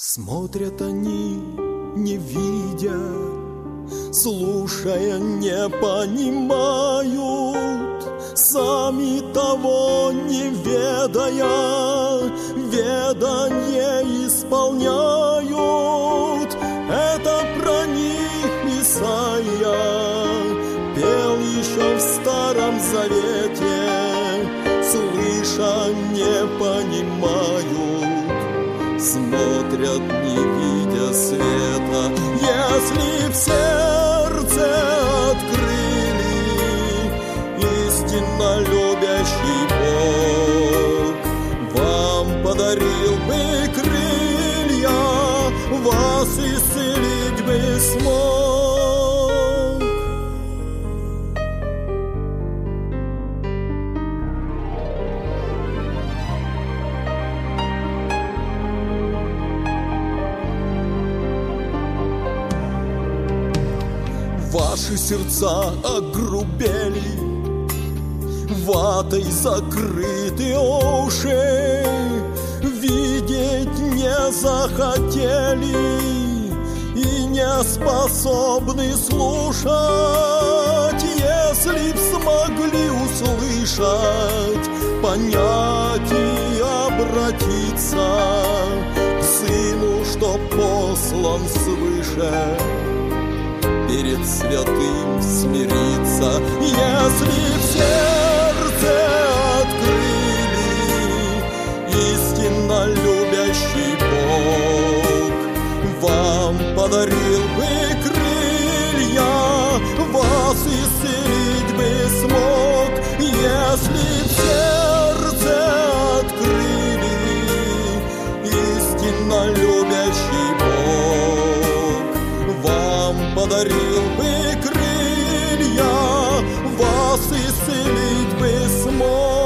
Смотрят они, не видя, слушая, не понимают, сами того не ведая, ведание исполняют. Это про них Исайя пел еще в Старом Завете, слыша, не понимают, смотрят, не видя света. Если в сердце открыли истинно любящий Бог, вам подарил бы крылья, вас исцелить бы смог. Ваши сердца огрубели, ватой закрыты уши, видеть не захотели и не способны слушать. Если б смогли услышать, понять и обратиться к Сыну, что послан свыше, перед святым смириться. Если в сердце открыли истинно любящий Бог, вам подарил бы крылья, вас исцелить бы смог. Если в сердце открыли истинно любящий Бог, вам подарил бы крылья, вас исцелить бы смог.